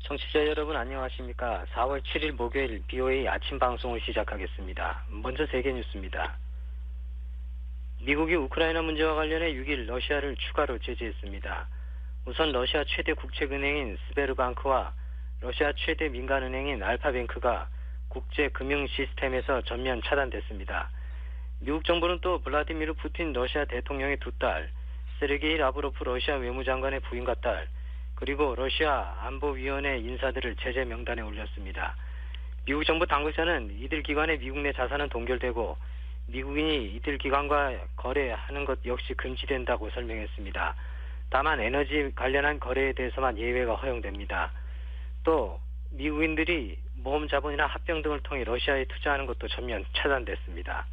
청취자 여러분 안녕하십니까? 4월 7일 목요일 BOA 아침 방송을 시작하겠습니다. 먼저 세계 뉴스입니다. 미국이 우크라이나 문제와 관련해 6일 러시아를 추가로 제재했습니다. 우선 러시아 최대 국책은행인 스베르방크와 러시아 최대 민간은행인 알파뱅크가 국제금융 시스템에서 전면 차단됐습니다. 미국 정부는 또 블라디미르 푸틴 러시아 대통령의 두 딸, 세르게이 라브로프 러시아 외무장관의 부인과 딸, 그리고 러시아 안보위원회 인사들을 제재 명단에 올렸습니다. 미국 정부 당국자는 이들 기관의 미국 내 자산은 동결되고 미국인이 이들 기관과 거래하는 것 역시 금지된다고 설명했습니다. 다만 에너지 관련한 거래에 대해서만 예외가 허용됩니다. 또 미국인들이 모험 자본이나 합병 등을 통해 러시아에 투자하는 것도 전면 차단됐습니다.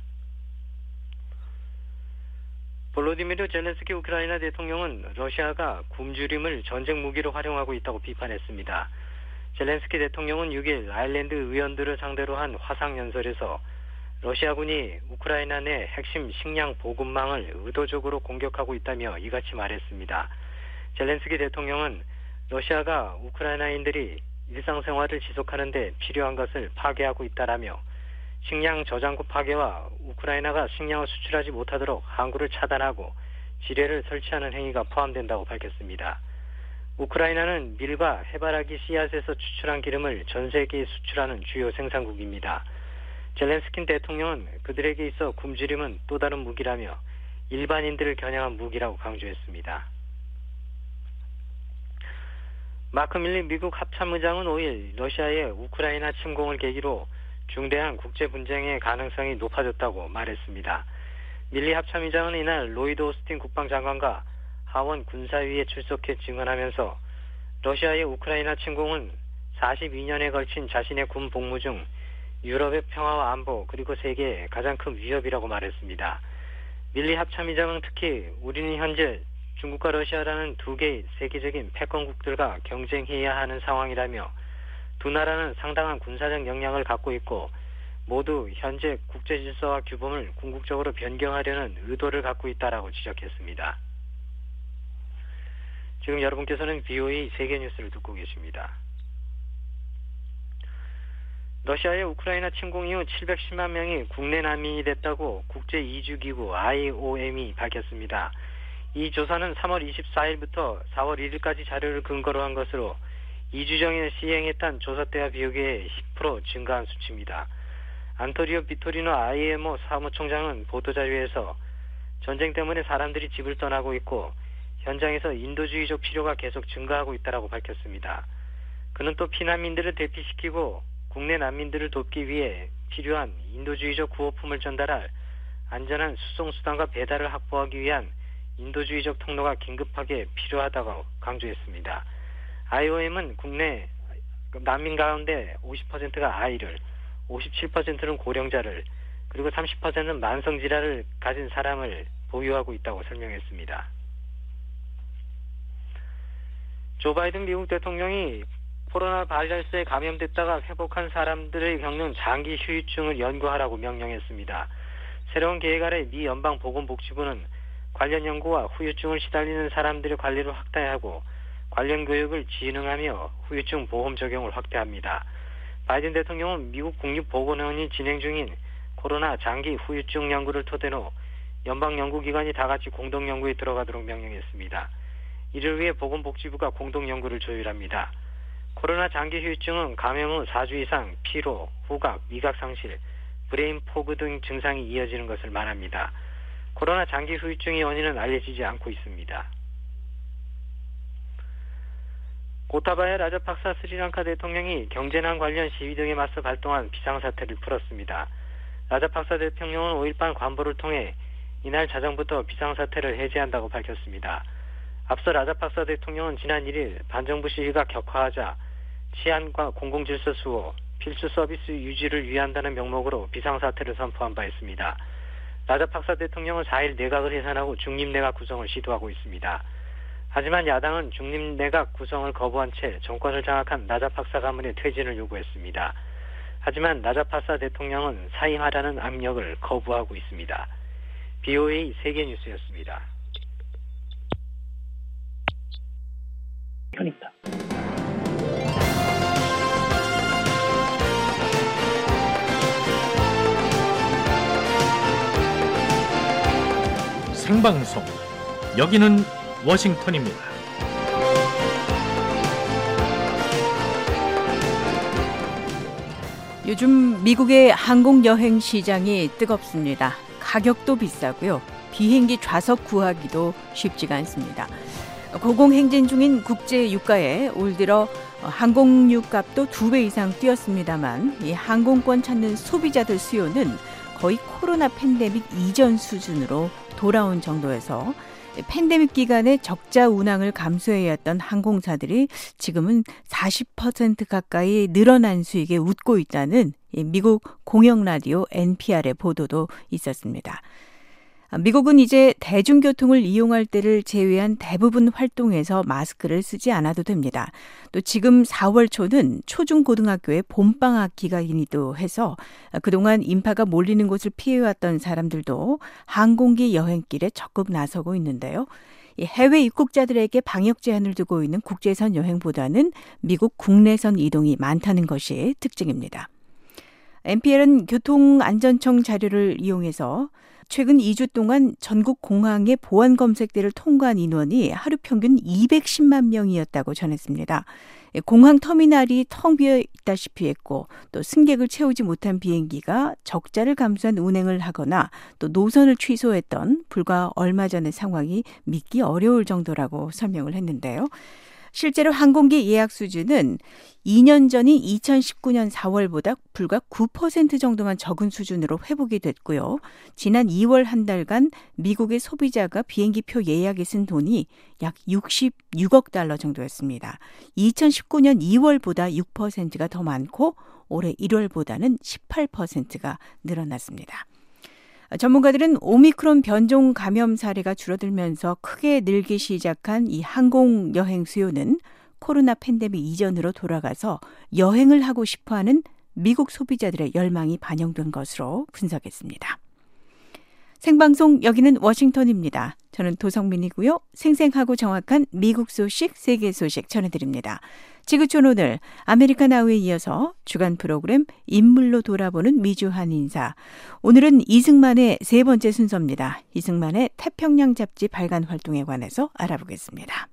볼로디미르 젤렌스키 우크라이나 대통령은 러시아가 굶주림을 전쟁 무기로 활용하고 있다고 비판했습니다. 젤렌스키 대통령은 6일 아일랜드 의원들을 상대로 한 화상연설에서 러시아군이 우크라이나 내 핵심 식량 보급망을 의도적으로 공격하고 있다며 이같이 말했습니다. 젤렌스키 대통령은 러시아가 우크라이나인들이 일상생활을 지속하는 데 필요한 것을 파괴하고 있다라며 식량 저장고 파괴와 우크라이나가 식량을 수출하지 못하도록 항구를 차단하고 지뢰를 설치하는 행위가 포함된다고 밝혔습니다. 우크라이나는 밀과 해바라기 씨앗에서 추출한 기름을 전 세계에 수출하는 주요 생산국입니다. 젤렌스키 대통령은 그들에게 있어 굶주림은 또 다른 무기라며 일반인들을 겨냥한 무기라고 강조했습니다. 마크 밀리 미국 합참의장은 5일 러시아의 우크라이나 침공을 계기로 중대한 국제 분쟁의 가능성이 높아졌다고 말했습니다. 밀리 합참의장은 이날 로이드 오스틴 국방장관과 하원 군사위에 출석해 증언하면서 러시아의 우크라이나 침공은 42년에 걸친 자신의 군 복무 중 유럽의 평화와 안보 그리고 세계의 가장 큰 위협이라고 말했습니다. 밀리 합참의장은 특히 우리는 현재 중국과 러시아라는 두 개의 세계적인 패권국들과 경쟁해야 하는 상황이라며 두 나라는 상당한 군사적 역량을 갖고 있고 모두 현재 국제질서와 규범을 궁극적으로 변경하려는 의도를 갖고 있다라고 지적했습니다. 지금 여러분께서는 BOA 세계뉴스를 듣고 계십니다. 러시아의 우크라이나 침공 이후 710만 명이 국내 난민이 됐다고 국제이주기구 IOM이 밝혔습니다. 이 조사는 3월 24일부터 4월 1일까지 자료를 근거로 한 것으로 2주 전에 시행했던 조사 때와 비교해 10% 증가한 수치입니다. 안토리오 비토리노 IMO 사무총장은 보도자료에서 전쟁 때문에 사람들이 집을 떠나고 있고 현장에서 인도주의적 필요가 계속 증가하고 있다고 밝혔습니다. 그는 또 피난민들을 대피시키고 국내 난민들을 돕기 위해 필요한 인도주의적 구호품을 전달할 안전한 수송수단과 배달을 확보하기 위한 인도주의적 통로가 긴급하게 필요하다고 강조했습니다. IOM은 국내 난민 가운데 50%가 아이를, 57%는 고령자를, 그리고 30%는 만성질환을 가진 사람을 보유하고 있다고 설명했습니다. 조 바이든 미국 대통령이 코로나 바이러스에 감염됐다가 회복한 사람들을 겪는 장기 후유증을 연구하라고 명령했습니다. 새로운 계획 아래 미 연방보건복지부는 관련 연구와 후유증을 시달리는 사람들의 관리를 확대하고 관련 교육을 진흥하며 후유증 보험 적용을 확대합니다. 바이든 대통령은 미국 국립보건원이 진행 중인 코로나 장기 후유증 연구를 토대로 연방연구기관이 다 같이 공동연구에 들어가도록 명령했습니다. 이를 위해 보건복지부가 공동연구를 조율합니다. 코로나 장기 후유증은 감염 후 4주 이상 피로, 후각, 미각 상실, 브레인 포그 등 증상이 이어지는 것을 말합니다. 코로나 장기 후유증의 원인은 알려지지 않고 있습니다. 고타바야 라자팍사 스리랑카 대통령이 경제난 관련 시위 등에 맞서 발동한 비상사태를 풀었습니다. 라자팍사 대통령은 5일 밤 관보를 통해 이날 자정부터 비상사태를 해제한다고 밝혔습니다. 앞서 라자팍사 대통령은 지난 1일 반정부 시위가 격화하자 치안과 공공질서 수호, 필수 서비스 유지를 위한다는 명목으로 비상사태를 선포한 바 있습니다. 라자팍사 대통령은 4일 내각을 해산하고 중립내각 구성을 시도하고 있습니다. 하지만 야당은 중립내각 구성을 거부한 채 정권을 장악한 라자팍사 가문의 퇴진을 요구했습니다. 하지만 라자팍사 대통령은 사임하라는 압력을 거부하고 있습니다. BOA 세계뉴스였습니다. 편입니다. 생방송. 여기는 워싱턴입니다. 요즘 미국의 항공 여행 시장이 뜨겁습니다. 가격도 비싸고요. 비행기 좌석 구하기도 쉽지가 않습니다. 고공행진 중인 국제 유가에 올 들어 항공유 값도 2배 이상 뛰었습니다만 이 항공권 찾는 소비자들 수요는 거의 코로나 팬데믹 이전 수준으로 돌아온 정도여서 팬데믹 기간에 적자 운항을 감수해야 했던 항공사들이 지금은 40% 가까이 늘어난 수익에 웃고 있다는 미국 공영라디오 NPR의 보도도 있었습니다. 미국은 이제 대중교통을 이용할 때를 제외한 대부분 활동에서 마스크를 쓰지 않아도 됩니다. 또 지금 4월 초는 초중고등학교의 봄방학 기간이기도 해서 그동안 인파가 몰리는 곳을 피해왔던 사람들도 항공기 여행길에 적극 나서고 있는데요. 해외 입국자들에게 방역 제한을 두고 있는 국제선 여행보다는 미국 국내선 이동이 많다는 것이 특징입니다. NPR은 교통안전청 자료를 이용해서 최근 2주 동안 전국 공항의 보안 검색대를 통과한 인원이 하루 평균 210만 명이었다고 전했습니다. 공항 터미널이 텅 비어 있다시피 했고 또 승객을 채우지 못한 비행기가 적자를 감수한 운행을 하거나 또 노선을 취소했던 불과 얼마 전의 상황이 믿기 어려울 정도라고 설명을 했는데요. 실제로 항공기 예약 수준은 2년 전인 2019년 4월보다 불과 9% 정도만 적은 수준으로 회복이 됐고요. 지난 2월 한 달간 미국의 소비자가 비행기표 예약에 쓴 돈이 약 66억 달러 정도였습니다. 2019년 2월보다 6%가 더 많고 올해 1월보다는 18%가 늘어났습니다. 전문가들은 오미크론 변종 감염 사례가 줄어들면서 크게 늘기 시작한 이 항공 여행 수요는 코로나 팬데믹 이전으로 돌아가서 여행을 하고 싶어하는 미국 소비자들의 열망이 반영된 것으로 분석했습니다. 생방송 여기는 워싱턴입니다. 저는 도성민이고요. 생생하고 정확한 미국 소식, 세계 소식 전해드립니다. 지구촌 오늘 아메리카 나우에 이어서 주간 프로그램 인물로 돌아보는 미주한 인사. 오늘은 이승만의 세 번째 순서입니다. 이승만의 태평양 잡지 발간 활동에 관해서 알아보겠습니다.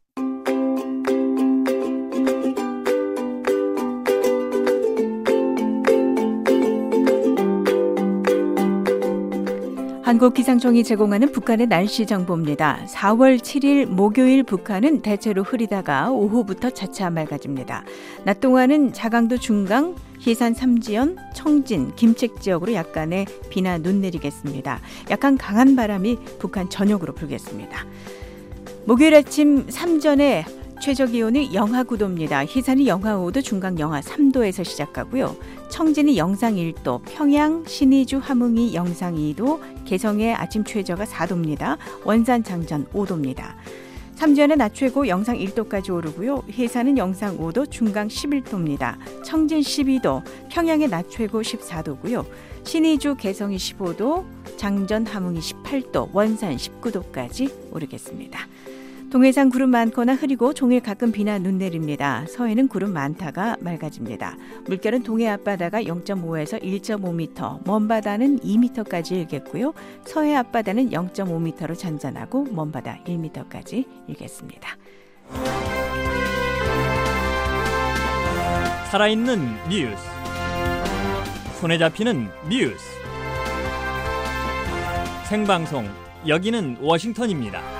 한국기상청이 제공하는 북한의 날씨 정보입니다. 4월 7일 목요일 북한은 대체로 흐리다가 오후부터 차차 맑아집니다. 낮 동안은 자강도 중강, 희산 삼지연, 청진, 김책 지역으로 약간의 비나 눈 내리겠습니다. 약간 강한 바람이 북한 전역으로 불겠습니다. 목요일 아침 삼전에 최저기온이 영하 9도입니다. 희산이 영하 5도, 중강 영하 3도에서 시작하고요. 청진이 영상 1도, 평양, 신의주, 함흥이 영상 2도, 개성의 아침 최저가 4도입니다. 원산, 장전 5도입니다. 삼주연의 낮 최고 영상 1도까지 오르고요. 해산은 영상 5도, 중강 11도입니다. 청진 12도, 평양의 낮 최고 14도고요. 신의주, 개성이 15도, 장전, 함흥이 18도, 원산 19도까지 오르겠습니다. 동해상 구름 많거나 흐리고 종일 가끔 비나 눈 내립니다. 서해는 구름 많다가 맑아집니다. 물결은 동해 앞바다가 0.5에서 1.5m, 먼바다는 2m까지 일겠고요. 서해 앞바다는 0.5m로 잔잔하고 먼바다 1m까지 일겠습니다. 살아있는 뉴스, 손에 잡히는 뉴스, 생방송 여기는 워싱턴입니다.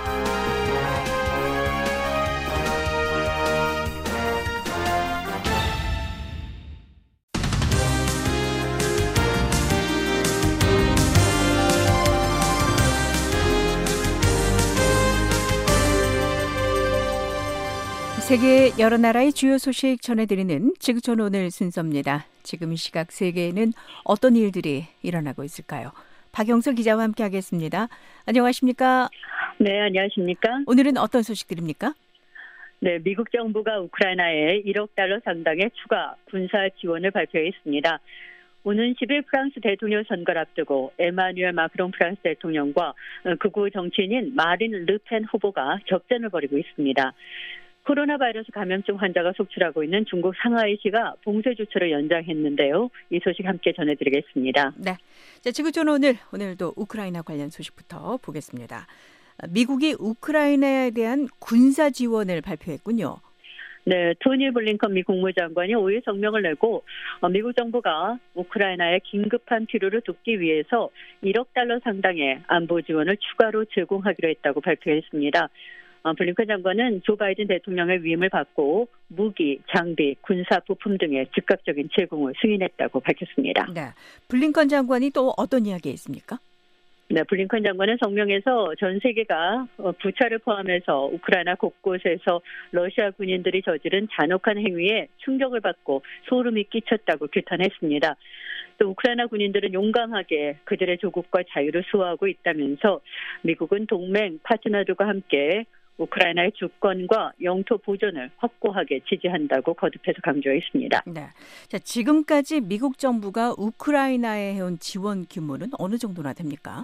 세계 여러 나라의 주요 소식 전해드리는 지구촌 오늘 순서입니다. 지금 이 시각 세계에는 어떤 일들이 일어나고 있을까요? 박영서 기자와 함께하겠습니다. 안녕하십니까? 네, 안녕하십니까? 오늘은 어떤 소식들입니까? 네, 미국 정부가 우크라이나에 1억 달러 상당의 추가 군사 지원을 발표했습니다. 오는 10일 프랑스 대통령 선거를 앞두고 에마뉘엘 마크롱 프랑스 대통령과 극우 정치인인 마린 르펜 후보가 격전을 벌이고 있습니다. 코로나 바이러스 감염증 환자가 속출하고 있는 중국 상하이시가 봉쇄 조처를 연장했는데요. 이 소식 함께 전해드리겠습니다. 네. 자, 지구촌 오늘도 우크라이나 관련 소식부터 보겠습니다. 미국이 우크라이나에 대한 군사 지원을 발표했군요. 네, 토니 블링컨 미 국무장관이 5일 성명을 내고 미국 정부가 우크라이나의 긴급한 필요를 돕기 위해서 1억 달러 상당의 안보 지원을 추가로 제공하기로 했다고 발표했습니다. 블링컨 장관은 조 바이든 대통령의 위임을 받고 무기, 장비, 군사 부품 등의 즉각적인 제공을 승인했다고 밝혔습니다. 네, 블링컨 장관이 또 어떤 이야기 있습니까? 네, 블링컨 장관은 성명에서 전 세계가 부차를 포함해서 우크라이나 곳곳에서 러시아 군인들이 저지른 잔혹한 행위에 충격을 받고 소름이 끼쳤다고 규탄했습니다. 또 우크라이나 군인들은 용감하게 그들의 조국과 자유를 수호하고 있다면서 미국은 동맹 파트너들과 함께 우크라이나의 주권과 영토 보존을 확고하게 지지한다고 거듭해서 강조했습니다. 네. 자, 지금까지 미국 정부가 우크라이나에 해온 지원 규모는 어느 정도나 됩니까?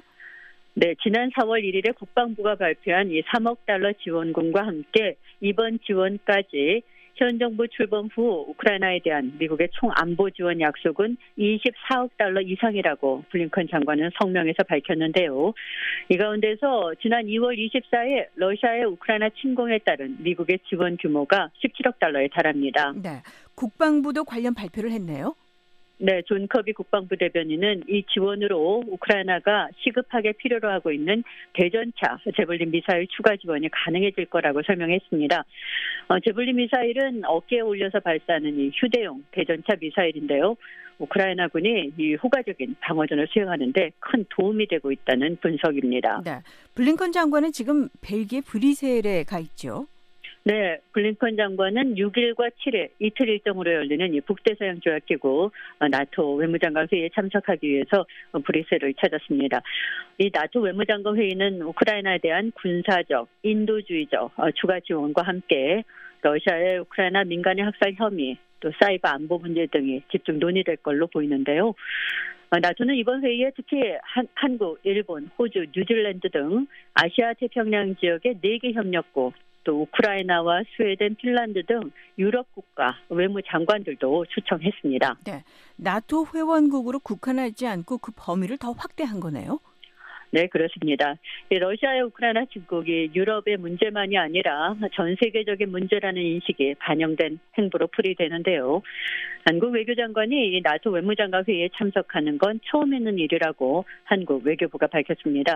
네, 지난 4월 1일에 국방부가 발표한 이 3억 달러 지원금과 함께 이번 지원까지 현 정부 출범 후 우크라이나에 대한 미국의 총 안보 지원 약속은 24억 달러 이상이라고 블링컨 장관은 성명에서 밝혔는데요. 이 가운데서 지난 2월 24일 러시아의 우크라이나 침공에 따른 미국의 지원 규모가 17억 달러에 달합니다. 네, 국방부도 관련 발표를 했네요. 네, 존 커비 국방부 대변인은 이 지원으로 우크라이나가 시급하게 필요로 하고 있는 대전차 제블린 미사일 추가 지원이 가능해질 거라고 설명했습니다. 제블린 미사일은 어깨에 올려서 발사하는 이 휴대용 대전차 미사일인데요. 우크라이나군이 이 효과적인 방어전을 수행하는 데 큰 도움이 되고 있다는 분석입니다. 네, 블링컨 장관은 지금 벨기에 브뤼셀에 가 있죠. 네, 블링컨 장관은 6일과 7일 이틀 일정으로 열리는 이 북대서양 조약기구 나토 외무장관 회의에 참석하기 위해서 브뤼셀을 찾았습니다. 이 나토 외무장관 회의는 우크라이나에 대한 군사적, 인도주의적 추가 지원과 함께 러시아의 우크라이나 민간인 학살 혐의, 또 사이버 안보 문제 등이 집중 논의될 걸로 보이는데요. 나토는 이번 회의에 특히 한국, 일본, 호주, 뉴질랜드 등 아시아 태평양 지역의 4개 협력국, 또 우크라이나와 스웨덴, 핀란드 등 유럽 국가 외무장관들도 초청했습니다. 네, 나토 회원국으로 국한하지 않고 그 범위를 더 확대한 거네요. 네, 그렇습니다. 러시아의 우크라이나 침공이 유럽의 문제만이 아니라 전 세계적인 문제라는 인식이 반영된 행보로 풀이되는데요. 한국 외교장관이 나토 외무장관 회의에 참석하는 건 처음 있는 일이라고 한국 외교부가 밝혔습니다.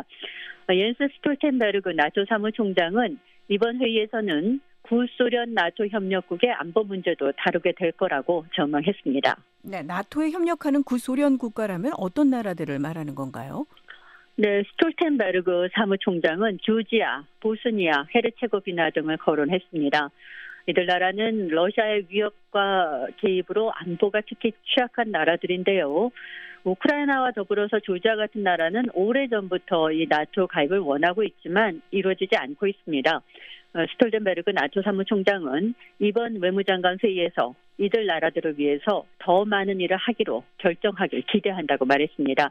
옌스 스톨텐베르그 나토 사무총장은 이번 회의에서는 구소련 나토 협력국의 안보 문제도 다루게 될 거라고 전망했습니다. 네, 나토에 협력하는 구소련 국가라면 어떤 나라들을 말하는 건가요? 네, 스톨텐베르그 사무총장은 조지아, 보스니아, 헤르체고비나 등을 거론했습니다. 이들 나라는 러시아의 위협과 개입으로 안보가 특히 취약한 나라들인데요. 우크라이나와 더불어서 조지아 같은 나라는 오래전부터 이 나토 가입을 원하고 있지만 이루어지지 않고 있습니다. 스톨텐베르그 나토 사무총장은 이번 외무장관 회의에서 이들 나라들을 위해서 더 많은 일을 하기로 결정하길 기대한다고 말했습니다.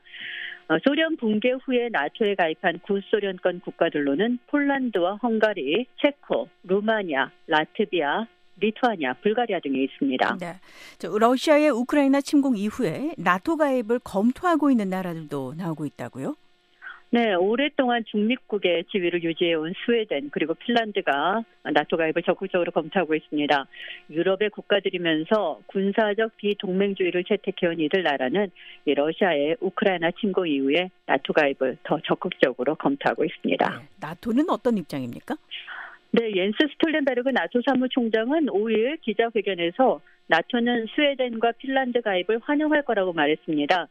소련 붕괴 후에 나토에 가입한 구소련권 국가들로는 폴란드와 헝가리, 체코, 루마니아, 라트비아, 리투아니아, 불가리아 등이 있습니다. 네, 러시아의 우크라이나 침공 이후에 나토 가입을 검토하고 있는 나라들도 나오고 있다고요? 네, 오랫동안 중립국의 지위를 유지해온 스웨덴 그리고 핀란드가 나토 가입을 적극적으로 검토하고 있습니다. 유럽의 국가들이면서 군사적 비동맹주의를 채택해온 이들 나라는 러시아의 우크라이나 침공 이후에 나토 가입을 더 적극적으로 검토하고 있습니다. 네, 나토는 어떤 입장입니까? 네, 옌스 스톨텐베르그 나토 사무총장은 5일 기자회견에서 나토는 스웨덴과 핀란드 가입을 환영할 거라고 말했습니다.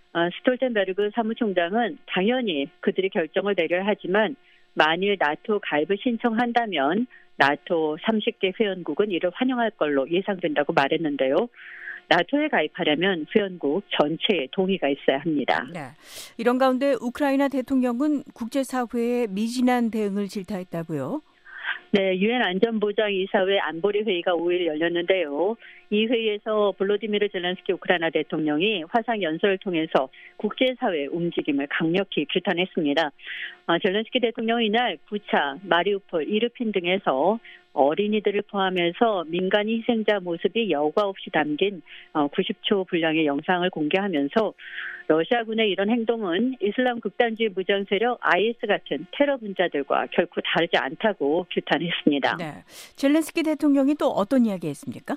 스톨텐베르그 사무총장은 당연히 그들이 결정을 내려야 하지만 만일 나토 가입을 신청한다면 나토 30개 회원국은 이를 환영할 걸로 예상된다고 말했는데요. 나토에 가입하려면 회원국 전체의 동의가 있어야 합니다. 네, 이런 가운데 우크라이나 대통령은 국제사회의 미진한 대응을 질타했다고요? 네, 유엔 안전보장이사회 안보리 회의가 5일 열렸는데요. 이 회의에서 볼로디미르 젤렌스키 우크라이나 대통령이 화상 연설을 통해서 국제사회 움직임을 강력히 규탄했습니다. 젤렌스키 대통령은 이날 부차, 마리우폴, 이르핀 등에서 어린이들을 포함해서 민간 희생자 모습이 여과 없이 담긴 90초 분량의 영상을 공개하면서 러시아군의 이런 행동은 이슬람 극단주의 무장 세력 IS 같은 테러 분자들과 결코 다르지 않다고 규탄했습니다. 네. 젤렌스키 대통령이 또 어떤 이야기 했습니까?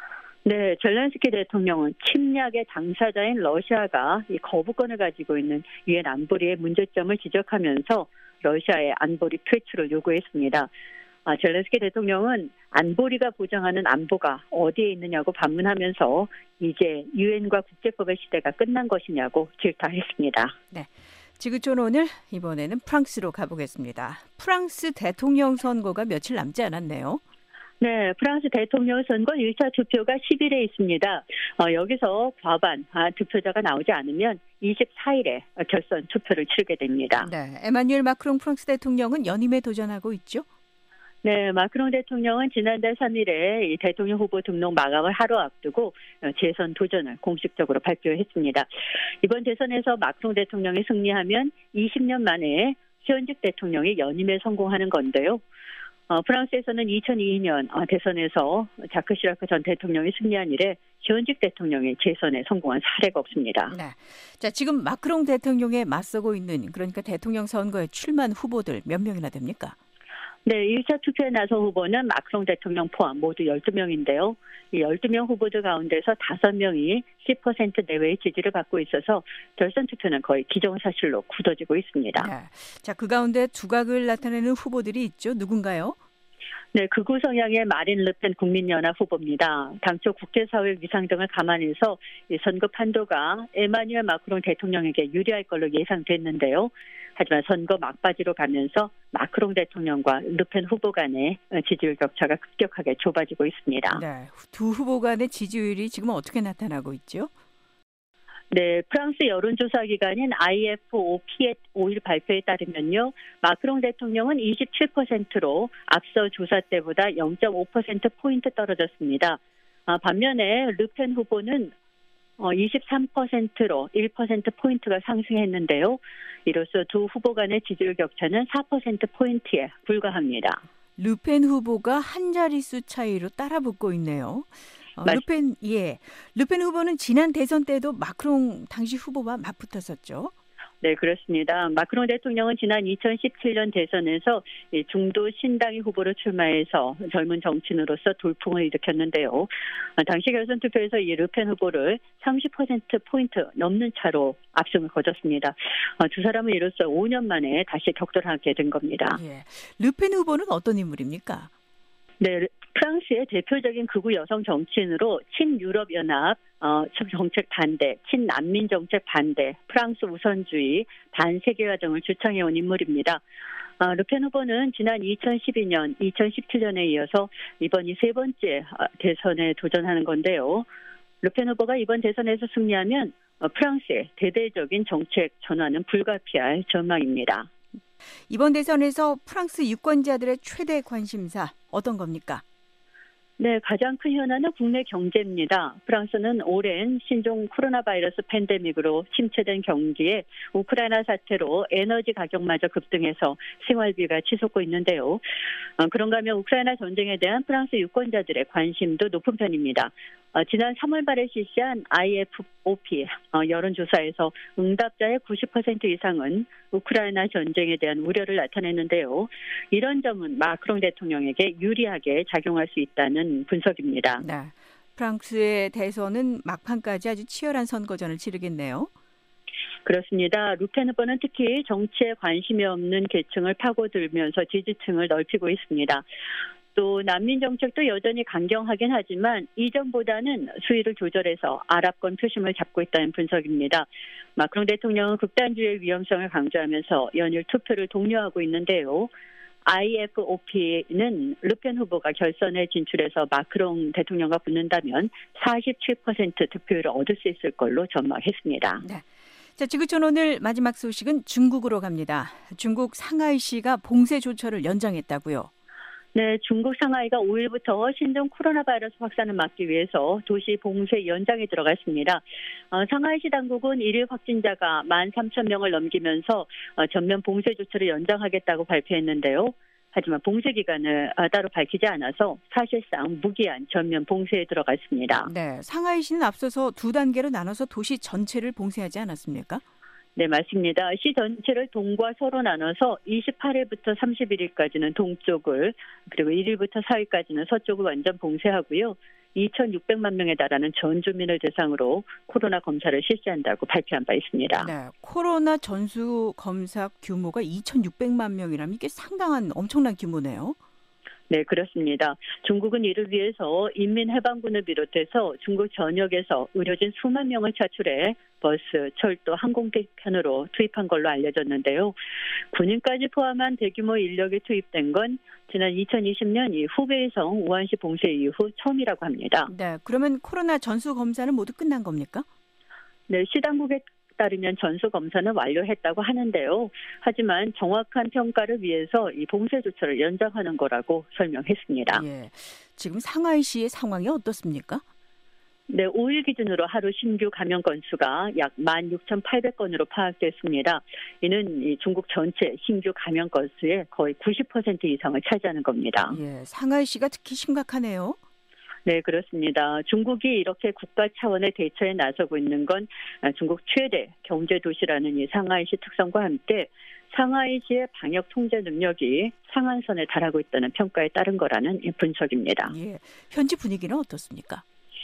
네, 젤렌스키 대통령은 침략의 당사자인 러시아가 이 거부권을 가지고 있는 유엔 안보리의 문제점을 지적하면서 러시아의 안보리 퇴출을 요구했습니다. 젤렌스키 대통령은 안보리가 보장하는 안보가 어디에 있느냐고 반문하면서 이제 유엔과 국제법의 시대가 끝난 것이냐고 질타했습니다. 네. 지구촌 오늘 이번에는 프랑스로 가보겠습니다. 프랑스 대통령 선거가 며칠 남지 않았네요. 네, 프랑스 대통령 선거 1차 투표가 10일에 있습니다. 여기서 과반 득표자가 나오지 않으면 24일에 결선 투표를 치르게 됩니다. 네, 에마뉴엘 마크롱 프랑스 대통령은 연임에 도전하고 있죠? 네, 마크롱 대통령은 지난달 3일에 이 대통령 후보 등록 마감을 하루 앞두고 재선 도전을 공식적으로 발표했습니다. 이번 대선에서 마크롱 대통령이 승리하면 20년 만에 현직 대통령이 연임에 성공하는 건데요. 프랑스에서는 2002년 대선에서 자크 시라크 전 대통령이 승리한 이래 현직 대통령이 재선에 성공한 사례가 없습니다. 네. 자, 지금 마크롱 대통령에 맞서고 있는 그러니까 대통령 선거에 출마한 후보들 몇 명이나 됩니까? 네, 1차 투표에 나선 후보는 마크롱 대통령 포함 모두 12명인데요. 이 12명 후보들 가운데서 5명이 10% 내외의 지지를 받고 있어서 결선 투표는 거의 기정사실로 굳어지고 있습니다. 네. 자, 그 가운데 두각을 나타내는 후보들이 있죠. 누군가요? 네, 극우 성향의 마린 르펜 국민연합 후보입니다. 당초 국제사회 위상 등을 감안해서 이 선거 판도가 에마뉴엘 마크롱 대통령에게 유리할 걸로 예상됐는데요. 하지만 선거 막바지로 가면서 마크롱 대통령과 르펜 후보 간의 지지율 격차가 급격하게 좁아지고 있습니다. 네, 두 후보 간의 지지율이 지금 어떻게 나타나고 있죠? 네, 프랑스 여론조사 기관인 IFOP의 5일 발표에 따르면요. 마크롱 대통령은 27%로 앞서 조사 때보다 0.5%포인트 떨어졌습니다. 반면에 르펜 후보는 23%로 1%포인트가 상승했는데요. 이로써 두 후보 간의 지지율 격차는 4%포인트에 불과합니다. 르펜 후보가 한 자릿수 차이로 따라붙고 있네요. 르펜 후보는 지난 대선 때도 마크롱 당시 후보와 맞붙었었죠. 네, 그렇습니다. 마크롱 대통령은 지난 2017년 대선에서 중도 신당의 후보로 출마해서 젊은 정치인으로서 돌풍을 일으켰는데요. 당시 결선 투표에서 이 르펜 후보를 30%포인트 넘는 차로 압승을 거뒀습니다. 두 사람은 이로써 5년 만에 다시 격돌하게 된 겁니다. 예. 르펜 후보는 어떤 인물입니까? 네, 프랑스의 대표적인 극우 여성 정치인으로 친유럽연합 정책 반대, 친난민 정책 반대, 프랑스 우선주의, 반세계화 등을 주창해온 인물입니다. 르펜 후보는 지난 2012년, 2017년에 이어서 이번이 세 번째 대선에 도전하는 건데요. 르펜 후보가 이번 대선에서 승리하면 프랑스의 대대적인 정책 전환은 불가피할 전망입니다. 이번 대선에서 프랑스 유권자들의 최대 관심사 어떤 겁니까? 네, 가장 큰 현안은 국내 경제입니다. 프랑스는 오랜 신종 코로나 바이러스 팬데믹으로 침체된 경기에 우크라이나 사태로 에너지 가격마저 급등해서 생활비가 치솟고 있는데요. 그런가 하면 우크라이나 전쟁에 대한 프랑스 유권자들의 관심도 높은 편입니다. 지난 3월 말에 실시한 IFOP 여론조사에서 응답자의 90% 이상은 우크라이나 전쟁에 대한 우려를 나타냈는데요. 이런 점은 마크롱 대통령에게 유리하게 작용할 수 있다는 분석입니다. 네, 프랑스의 대선은 막판까지 아주 치열한 선거전을 치르겠네요. 그렇습니다. 르펜 후보는 특히 정치에 관심이 없는 계층을 파고들면서 지지층을 넓히고 있습니다. 또 난민 정책도 여전히 강경하긴 하지만 이전보다는 수위를 조절해서 아랍권 표심을 잡고 있다는 분석입니다. 마크롱 대통령은 극단주의의 위험성을 강조하면서 연일 투표를 독려하고 있는데요. IFOP는 르펜 후보가 결선에 진출해서 마크롱 대통령과 붙는다면 47% 득표율을 얻을 수 있을 걸로 전망했습니다. 네. 자, 지구촌 오늘 마지막 소식은 중국으로 갑니다. 중국 상하이시가 봉쇄 조처를 연장했다고요. 네, 중국 상하이가 5일부터 신종 코로나 바이러스 확산을 막기 위해서 도시 봉쇄 연장에 들어갔습니다. 상하이시 당국은 1일 확진자가 13,000명을 넘기면서 전면 봉쇄 조치를 연장하겠다고 발표했는데요. 하지만 봉쇄 기간을 따로 밝히지 않아서 사실상 무기한 전면 봉쇄에 들어갔습니다. 네, 상하이시는 앞서서 두 단계로 나눠서 도시 전체를 봉쇄하지 않았습니까? 네, 맞습니다. 시 전체를 동과 서로 나눠서 28일부터 31일까지는 동쪽을, 그리고 1일부터 4일까지는 서쪽을 완전 봉쇄하고요. 2,600만 명에 달하는 전 주민을 대상으로 코로나 검사를 실시한다고 발표한 바 있습니다. 네, 코로나 전수 검사 규모가 2,600만 명이라면 이게 상당한 엄청난 규모네요. 네, 그렇습니다. 중국은 이를 위해서 인민해방군을 비롯해서 중국 전역에서 의료진 수만 명을 차출해 버스, 철도, 항공편으로 투입한 걸로 알려졌는데요. 군인까지 포함한 대규모 인력이 투입된 건 지난 2020년 이 후베이성 우한시 봉쇄 이후 처음이라고 합니다. 네, 그러면 코로나 전수 검사는 모두 끝난 겁니까? 네, 시 당국에 따르면 전수 검사는 완료했다고 하는데요. 하지만 정확한 평가를 위해서 이 봉쇄 조처를 연장하는 거라고 설명했습니다. 예, 지금 상하이시의 상황이 어떻습니까? 네, 5일 기준으로 하루 신규 감염 건수가 약 16,800건으로 파악됐습니다. 이는 이 중국 전체 신규 감염 건수의 거의 90% 이상을 차지하는 겁니다. 예, 상하이시가 특히 심각하네요. 네, 그렇습니다. 중국이 이렇게 국가 차원의 대처에 나서고 있는 건 중국 최대 경제 도시라는 이 상하이시 특성과 함께 상하이시의 방역 통제 능력이 상한선에 달하고 있다는 평가에 따른 거라는 분석입니다. 예, 현지 분위기는 어떻습니까?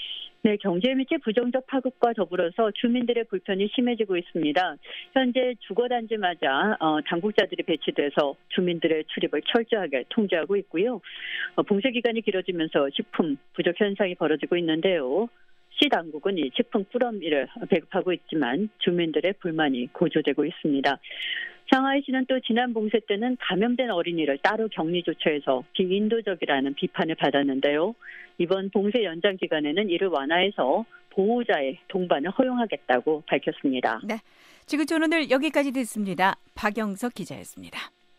네, 경제 및 부정적 파급과 더불어서 주민들의 불편이 심해지고 있습니다. 현재 주거단지마다 당국자들이 배치돼서 주민들의 출입을 철저하게 통제하고 있고요. 봉쇄 기간이 길어지면서 식품 부족 현상이 벌어지고 있는데요. 시 당국은 이 식품 꾸러미를 배급하고 있지만 주민들의 불만이 고조되고 있습니다. 상하이시는 또 지난 봉쇄 때는 감염된 어린이를 따로 격리 조처해서 비인도적이라는 비판을 받았는데요. 이번 봉쇄 연장 기간에는 이를 완화해서 보호자의 동반을 허용하겠다고 밝혔습니다. 네, 지구촌 오늘 여기까지 듣습니다. 박영석 기자였습니다.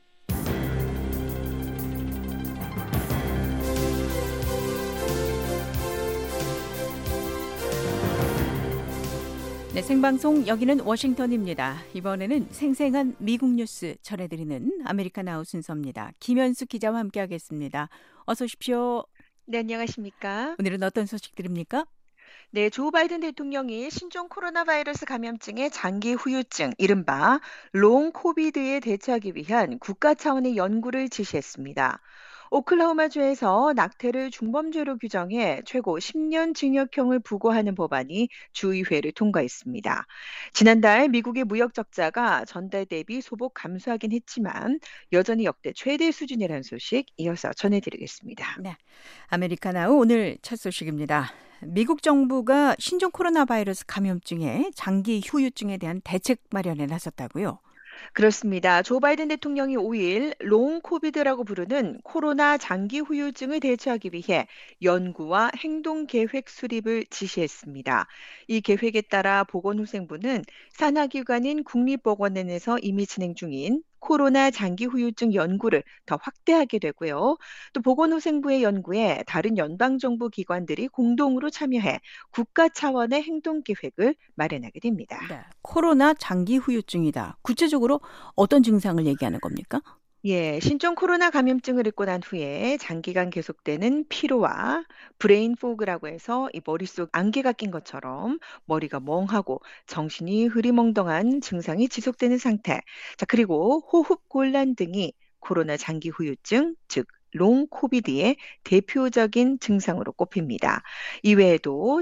네, 생방송 여기는 워싱턴입니다. 이번에는 생생한 미국 뉴스 전해드리는 아메리칸 아웃 순서입니다. 김현숙 기자와 함께하겠습니다. 어서 오십시오. 네, 안녕하십니까? 오늘은 어떤 소식들입니까? 네, 조 바이든 대통령이 신종 코로나 바이러스 감염증의 장기 후유증, 이른바 롱 코비드에 대처하기 위한 국가 차원의 연구를 지시했습니다. 오클라호마주에서 낙태를 중범죄로 규정해 최고 10년 징역형을 부과하는 법안이 주의회를 통과했습니다. 지난달 미국의 무역 적자가 전달 대비 소폭 감소하긴 했지만 여전히 역대 최대 수준이라는 소식 이어서 전해드리겠습니다. 네, 아메리카나우 오늘 첫 소식입니다. 미국 정부가 신종 코로나 바이러스 감염증의 장기 후유증에 대한 대책 마련에 나섰다고요? 그렇습니다. 조 바이든 대통령이 5일 롱 코비드라고 부르는 코로나 장기 후유증을 대처하기 위해 연구와 행동 계획 수립을 지시했습니다. 이 계획에 따라 보건후생부는 산하기관인 국립보건원에서 이미 진행 중인 코로나 장기 후유증 연구를 더 확대하게 되고요. 또 보건후생부의 연구에 다른 연방정부 기관들이 공동으로 참여해 국가 차원의 행동 계획을 마련하게 됩니다. 네, 코로나 장기 후유증이다. 구체적으로 어떤 증상을 얘기하는 겁니까? 예, 신종 코로나 감염증을 앓고 난 후에 장기간 계속되는 피로와 브레인 포그라고 해서 이 머릿속 안개가 낀 것처럼 머리가 멍하고 정신이 흐리멍덩한 증상이 지속되는 상태. 자, 그리고 호흡 곤란 등이 코로나 장기 후유증, 즉 롱 코비드의 대표적인 증상으로 꼽힙니다. 이외에도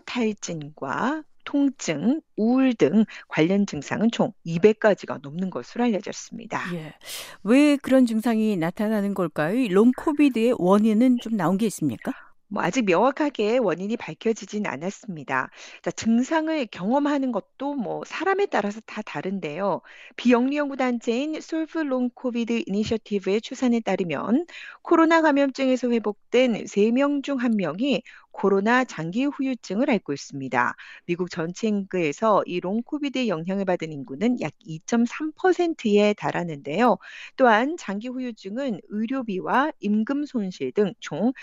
탈진과 통증, 우울 등 관련 증상은 총 200가지가 넘는 것으로 알려졌습니다. 예, 왜 그런 증상이 나타나는 걸까요? 이 롱 코비드의 원인은 좀 나온 게 있습니까? 아직 명확하게 원인이 밝혀지진 않았습니다. 자, 증상을 경험하는 것도 사람에 따라서 다 다른데요. 비영리 연구단체인 솔브 롱 코비드 이니셔티브의 추산에 따르면 코로나 감염증에서 회복된 3명 중 1명이 코로나 장기 후유증을 앓고 있습니다. 미국 전체 인구에서 이 롱 코비드의 영향을 받은 인구는 약 2.3%에 달하는데요. 또한 장기 후유증은 의료비와 임금 손실 등 총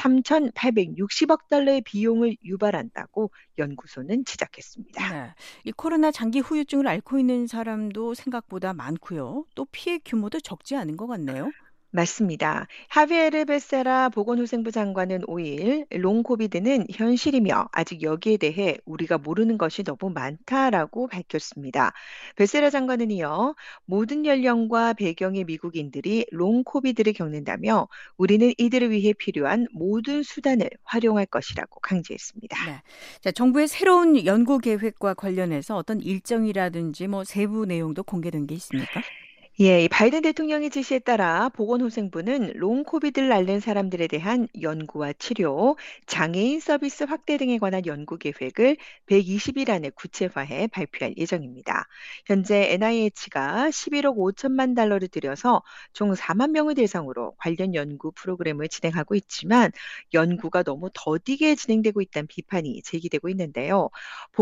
3,860억 달러의 비용을 유발한다고 연구소는 지적했습니다. 네, 이 코로나 장기 후유증을 앓고 있는 사람도 생각보다 많고요. 또 피해 규모도 적지 않은 것 같네요. 맞습니다. 하비에르 베세라 보건후생부 장관은 5일 롱 코비드는 현실이며 아직 여기에 대해 우리가 모르는 것이 너무 많다라고 밝혔습니다. 베세라 장관은 이어 모든 연령과 배경의 미국인들이 롱 코비드를 겪는다며 우리는 이들을 위해 필요한 모든 수단을 활용할 것이라고 강조했습니다. 네. 자, 정부의 새로운 연구 계획과 관련해서 어떤 일정이라든지 뭐 세부 내용도 공개된 게 있습니까? 예, 이 바이든 대통령의 지시에 따라 보건호생부는 롱 코비드를 앓는 사람들에 대한 연구와 치료, 장애인 서비스 확대 등에 관한 연구 계획을 120일 안에 구체화해 발표할 예정입니다. 현재 NIH가 11억 5천만 달러를 들여서 총 4만 명을 대상으로 관련 연구 프로그램을 진행하고 있지만 연구가 너무 더디게 진행되고 있다는 비판이 제기되고 있는데요.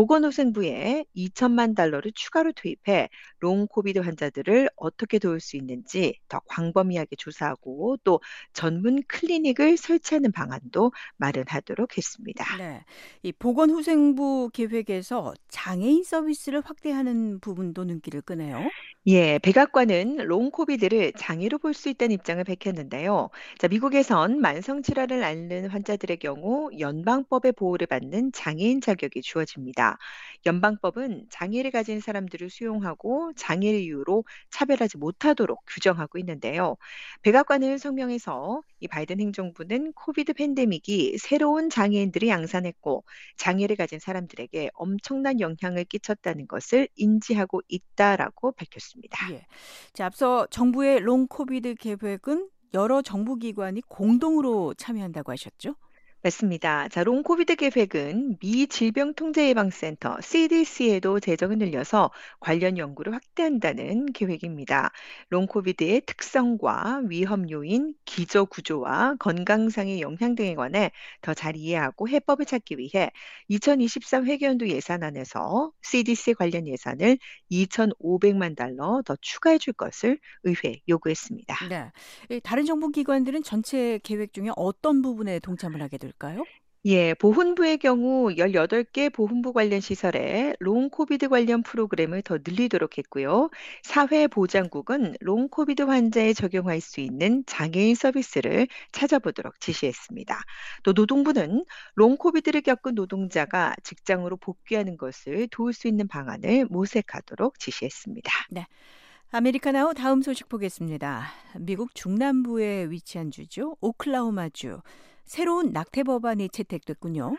보건호생부에 2천만 달러를 추가로 투입해 롱 코비드 환자들을 어떻게 도울 수 있는지 더 광범위하게 조사하고 또 전문 클리닉을 설치하는 방안도 마련하도록 했습니다. 네. 이 보건후생부 계획에서 장애인 서비스를 확대하는 부분도 눈길을 끄네요. 예, 백악관은 롱 코비드를 장애로 볼 수 있다는 입장을 밝혔는데요. 자, 미국에선 만성 질환을 앓는 환자들의 경우 연방법의 보호를 받는 장애인 자격이 주어집니다. 연방법은 장애를 가진 사람들을 수용하고 장애를 이유로 차별하지 못하도록 규정하고 있는데요. 백악관은 성명에서 이 바이든 행정부는 코비드 팬데믹이 새로운 장애인들을 양산했고 장애를 가진 사람들에게 엄청난 영향을 끼쳤다는 것을 인지하고 있다라고 밝혔습니다. 예. 자, 앞서 정부의 롱 코비드 계획은 여러 정부 기관이 공동으로 참여한다고 하셨죠? 맞습니다. 자, 롱 코비드 계획은 미 질병통제예방센터 CDC에도 재정을 늘려서 관련 연구를 확대한다는 계획입니다. 롱 코비드의 특성과 위험 요인, 기저 구조와 건강상의 영향 등에 관해 더 잘 이해하고 해법을 찾기 위해 2023 회계연도 예산안에서 CDC 관련 예산을 2,500만 달러 더 추가해 줄 것을 의회에 요구했습니다. 네. 이 다른 정부 기관들은 전체 계획 중에 어떤 부분에 동참을 하게 될까요? 예, 보훈부의 경우 18개 보훈부 관련 시설에 롱 코비드 관련 프로그램을 더 늘리도록 했고요. 사회보장국은 롱 코비드 환자에 적용할 수 있는 장애인 서비스를 찾아보도록 지시했습니다. 또 노동부는 롱 코비드를 겪은 노동자가 직장으로 복귀하는 것을 도울 수 있는 방안을 모색하도록 지시했습니다. 네. 아메리카나우 다음 소식 보겠습니다. 미국 중남부에 위치한 주죠. 오클라호마주. 새로운 낙태 법안이 채택됐군요.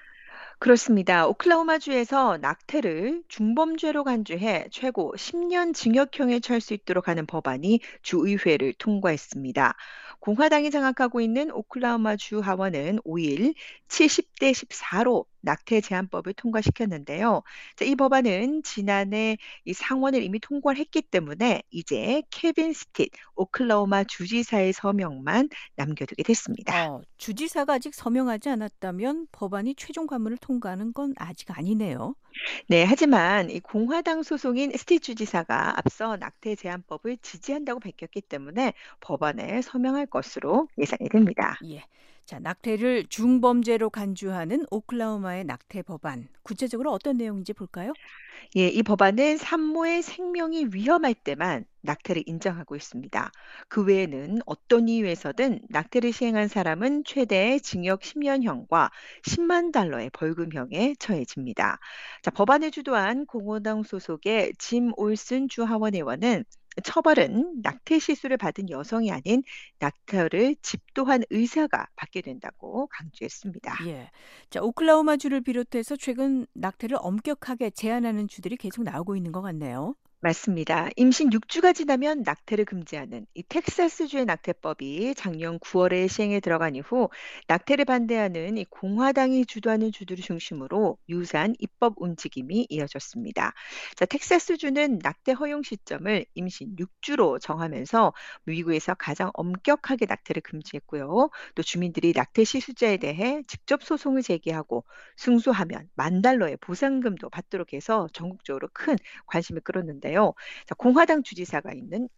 그렇습니다. 오클라호마주에서 낙태를 중범죄로 간주해 최고 10년 징역형에 처할 수 있도록 하는 법안이 주의회를 통과했습니다. 공화당이 장악하고 있는 오클라호마주 하원은 5일 70대 14로 낙태 제한법을 통과시켰는데요. 자, 이 법안은 지난해 이 상원을 이미 통과를 했기 때문에 이제 케빈 스tit 오클라호마 주지사의 서명만 남겨두게 됐습니다. 주지사가 아직 서명하지 않았다면 법안이 최종 관문을 통과하는 건 아직 아니네요. 네, 하지만 이 공화당 소속인 스티 주지사가 앞서 낙태 제한법을 지지한다고 밝혔기 때문에 법안에 서명할 것으로 예상이 됩니다. 예. 자, 낙태를 중범죄로 간주하는 오클라호마의 낙태 법안. 구체적으로 어떤 내용인지 볼까요? 예, 이 법안은 산모의 생명이 위험할 때만 낙태를 인정하고 있습니다. 그 외에는 어떤 이유에서든 낙태를 시행한 사람은 최대 징역 10년형과 10만 달러의 벌금형에 처해집니다. 자, 법안을 주도한 공화당 소속의 짐 올슨 주 하원 의원은 처벌은 낙태 시술을 받은 여성이 아닌 낙태를 집도한 의사가 받게 된다고 강조했습니다. 예. 자, 오클라호마주를 비롯해서 최근 낙태를 엄격하게 제한하는 주들이 계속 나오고 있는 것 같네요. 맞습니다. 임신 6주가 지나면 낙태를 금지하는 이 텍사스주의 낙태법이 작년 9월에 시행에 들어간 이후 낙태를 반대하는 이 공화당이 주도하는 주들을 중심으로 유사한 입법 움직임이 이어졌습니다. 자, 텍사스주는 낙태 허용 시점을 임신 6주로 정하면서 미국에서 가장 엄격하게 낙태를 금지했고요. 또 주민들이 낙태 시술자에 대해 직접 소송을 제기하고 승소하면 $10,000의 보상금도 받도록 해서 전국적으로 큰 관심을 끌었는데 자, 공화당 주지사가 있는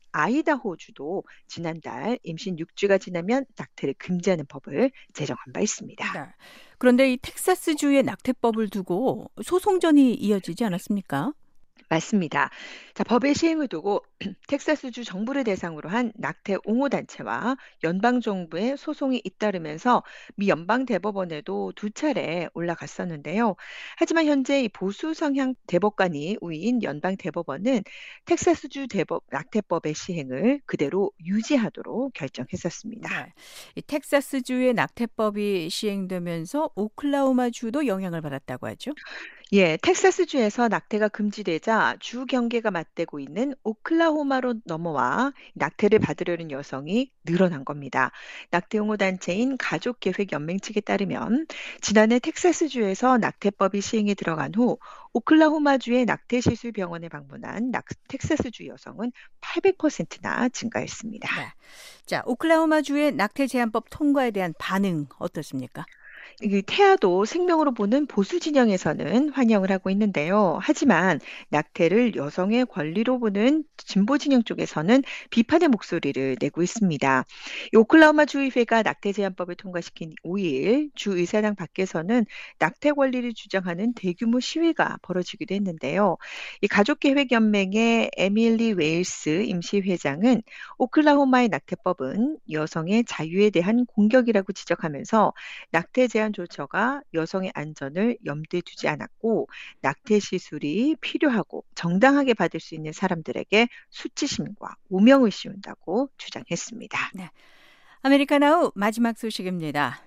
아이다호주도 지난달 임신 6주가 지나면 낙태를 금지하는 법을 제정한 바 있습니다. 네. 그런데 이 텍사스주의 낙태법을 두고 소송전이 이어지지 않았습니까? 맞습니다. 자, 법의 시행을 두고 텍사스주 정부를 대상으로 한 낙태 옹호 단체와 연방 정부의 소송이 잇따르면서 미 연방 대법원에도 두 차례 올라갔었는데요. 하지만 현재 이 보수 성향 대법관이 우위인 연방 대법원은 텍사스주 대법 낙태법의 시행을 그대로 유지하도록 결정했었습니다. 네. 이 텍사스주의 낙태법이 시행되면서 오클라호마주도 영향을 받았다고 하죠. 예, 텍사스주에서 낙태가 금지되자 주 경계가 맞대고 있는 오클라호마로 넘어와 낙태를 받으려는 여성이 늘어난 겁니다. 낙태 옹호 단체인 가족계획연맹 측에 따르면 지난해 텍사스주에서 낙태법이 시행에 들어간 후 오클라호마주의 낙태시술 병원에 방문한 텍사스주 여성은 800%나 증가했습니다. 네. 자, 오클라호마주의 낙태 제한법 통과에 대한 반응 어떻습니까? 이 태아도 생명으로 보는 보수 진영에서는 환영을 하고 있는데요. 하지만 낙태를 여성의 권리로 보는 진보 진영 쪽에서는 비판의 목소리를 내고 있습니다. 이 오클라호마 주의회가 낙태 제한법을 통과시킨 5일 주 의사당 밖에서는 낙태 권리를 주장하는 대규모 시위가 벌어지기도 했는데요. 이 가족계획연맹의 에밀리 웨일스 임시회장은 오클라호마의 낙태법은 여성의 자유에 대한 공격이라고 지적하면서 낙태 제한 조처가 여성의 안전을 염두에 두지 않았고 낙태 시술이 필요하고 정당하게 받을 수 있는 사람들에게 수치심과 오명을 씌운다고 주장했습니다. 네. 아메리카나우 마지막 소식입니다.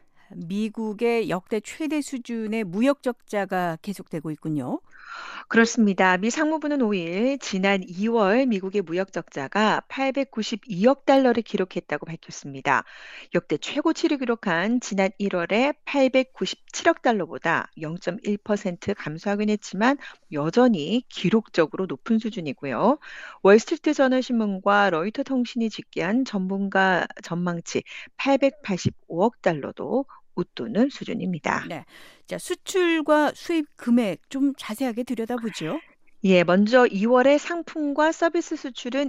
미국의 역대 최대 수준의 무역 적자가 계속되고 있군요. 그렇습니다. 미 상무부는 5일 지난 2월 미국의 무역 적자가 892억 달러를 기록했다고 밝혔습니다. 역대 최고치를 기록한 지난 1월에 897억 달러보다 0.1% 감소하긴 했지만 여전히 기록적으로 높은 수준이고요. 월스트리트 저널 신문과 로이터 통신이 집계한 전문가 전망치 885억 달러도 웃도는 수준입니다. 네. 자, 수출과 수입 금액 좀 자세하게 들여다보죠. 예, 먼저 2월의 상품과 서비스 수출은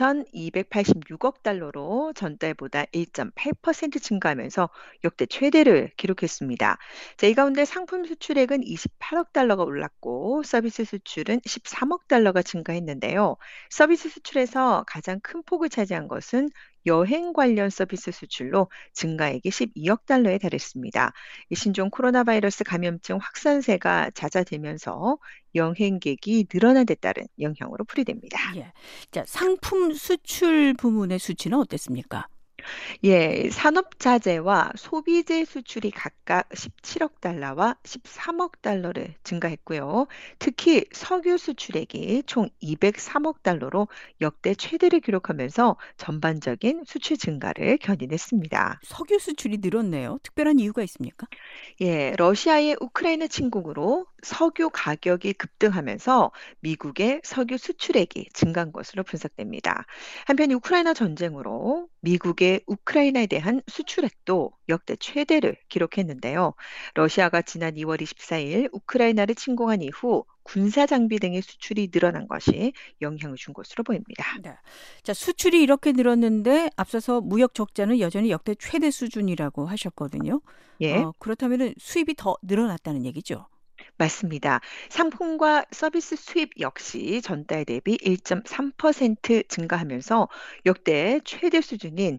2,286억 달러로 전달보다 1.8% 증가하면서 역대 최대를 기록했습니다. 자, 이 가운데 상품 수출액은 28억 달러가 올랐고 서비스 수출은 13억 달러가 증가했는데요. 서비스 수출에서 가장 큰 폭을 차지한 것은 여행 관련 서비스 수출로 증가액이 12억 달러에 달했습니다. 이 신종 코로나 바이러스 감염증 확산세가 잦아들면서 여행객이 늘어난 데 따른 영향으로 풀이됩니다. 예. 자, 상품 수출 부문의 수치는 어땠습니까? 예, 산업자재와 소비재 수출이 각각 17억 달러와 13억 달러를 증가했고요. 특히 석유 수출액이 총 203억 달러로 역대 최대를 기록하면서 전반적인 수출 증가를 견인했습니다. 석유 수출이 늘었네요. 특별한 이유가 있습니까? 예, 러시아의 우크라이나 침공으로 석유 가격이 급등하면서 미국의 석유 수출액이 증가한 것으로 분석됩니다. 한편 우크라이나 전쟁으로 미국의 우크라이나에 대한 수출액도 역대 최대를 기록했는데요. 러시아가 지난 2월 24일 우크라이나를 침공한 이후 군사 장비 등의 수출이 늘어난 것이 영향을 준 것으로 보입니다. 네. 자, 수출이 이렇게 늘었는데 앞서서 무역 적자는 여전히 역대 최대 수준이라고 하셨거든요. 예. 그렇다면 수입이 더 늘어났다는 얘기죠. 맞습니다. 상품과 서비스 수입 역시 전달 대비 1.3% 증가하면서 역대 최대 수준인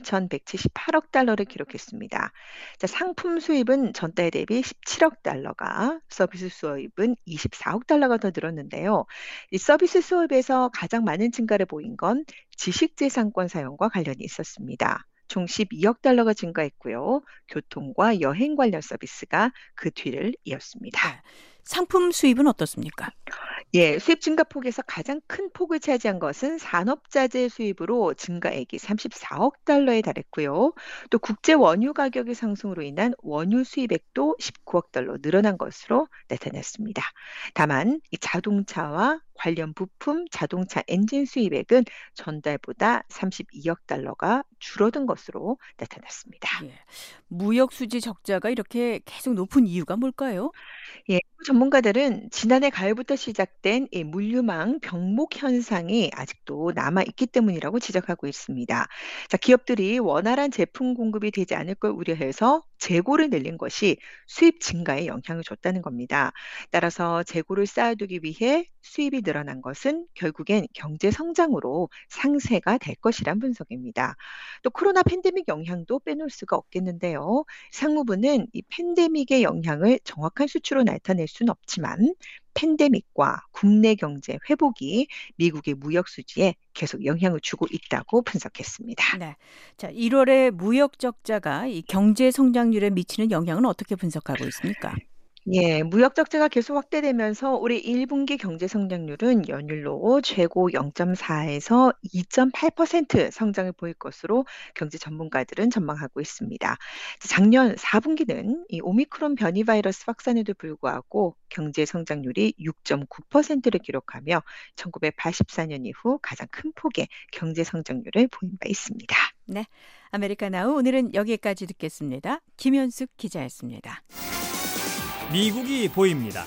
3,178억 달러를 기록했습니다. 자, 상품 수입은 전달 대비 17억 달러가, 서비스 수입은 24억 달러가 더 늘었는데요. 이 서비스 수입에서 가장 많은 증가를 보인 건 지식재산권 사용과 관련이 있었습니다. 총 12억 달러가 증가했고요. 교통과 여행 관련 서비스가 그 뒤를 이었습니다. 네. 상품 수입은 어떻습니까? 예, 수입 증가폭에서 가장 큰 폭을 차지한 것은 산업자재 수입으로 증가액이 34억 달러에 달했고요. 또 국제 원유 가격의 상승으로 인한 원유 수입액도 19억 달러 늘어난 것으로 나타났습니다. 다만 이 자동차와 관련 부품, 자동차 엔진 수입액은 전달보다 32억 달러가 줄어든 것으로 나타났습니다. 예. 무역 수지 적자가 이렇게 계속 높은 이유가 뭘까요? 예, 전문가들은 지난해 가을부터 시작된 이 물류망 병목 현상이 아직도 남아 있기 때문이라고 지적하고 있습니다. 자, 기업들이 원활한 제품 공급이 되지 않을 걸 우려해서 재고를 늘린 것이 수입 증가에 영향을 줬다는 겁니다. 따라서 재고를 쌓아두기 위해 수입이 늘어난 것은 결국엔 경제 성장으로 상쇄가 될 것이란 분석입니다. 또 코로나 팬데믹 영향도 빼놓을 수가 없겠는데요. 상무부는 이 팬데믹의 영향을 정확한 수치로 나타낼 수는 없지만 팬데믹과 국내 경제 회복이 미국의 무역 수지에 계속 영향을 주고 있다고 분석했습니다. 네. 자, 1월에 무역 적자가 이 경제 성장률에 미치는 영향은 어떻게 분석하고 있습니까? 예, 무역 적자가 계속 확대되면서 올해 1분기 경제 성장률은 연율로 최고 0.4에서 2.8% 성장을 보일 것으로 경제 전문가들은 전망하고 있습니다. 작년 4분기는 이 오미크론 변이 바이러스 확산에도 불구하고 경제 성장률이 6.9%를 기록하며 1984년 이후 가장 큰 폭의 경제 성장률을 보인 바 있습니다. 네. 아메리카나우 오늘은 여기까지 듣겠습니다. 김현숙 기자였습니다. 미국이 보입니다.